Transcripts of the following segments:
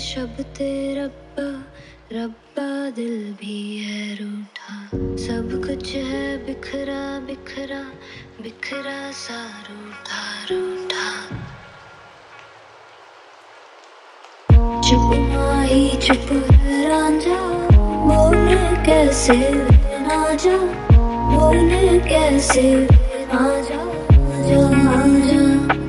शब्द रब्बा रब्बा दिल भी है रूठा, सब कुछ है बिखरा बिखरा बिखरा सा रूठा रूठा। चुप माही चुप है रांझा, बोले कैसे ना जा, बोले कैसे ना जा, जा जा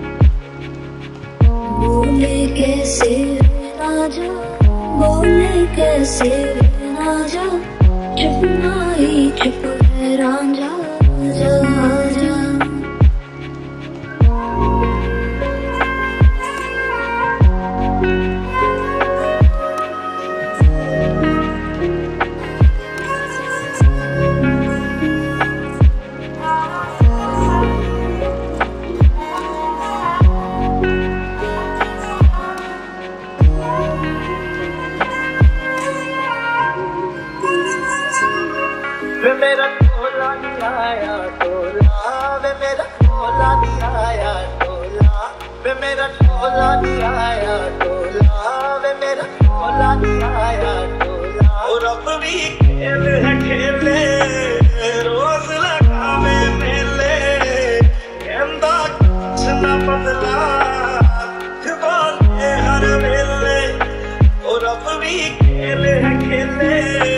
बोले कैसे ना जा, बोले कैसे ना जा। चुप माही चुप है रांझा, जा जा। वे मेरा टोला नहीं आया टोला, वे मेरा टोला नहीं आया टोला, वे मेरा टोला नहीं आया टोला, वे मेरा टोला नहीं आया टोला। और अब भी खेल है खेले, रोज लगावे मेले, कहंदा कुछ ना बदला जुबान हर वेले। और अब भी खेल है खेले,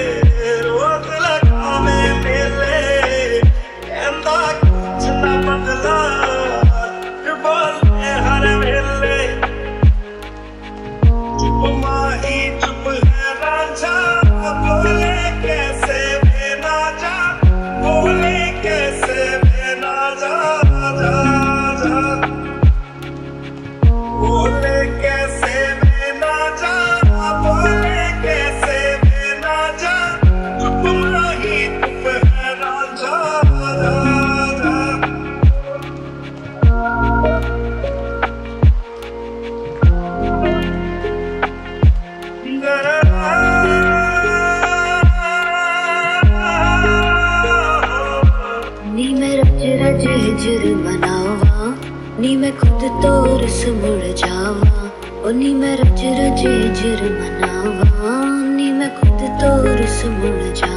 हिजर मनावा, नी मैं खुद तो रस मुड़ जावा। ओ नी मैं रज रज हिजर मनावा, नी मैं खुद तो रस मुड़ जावा।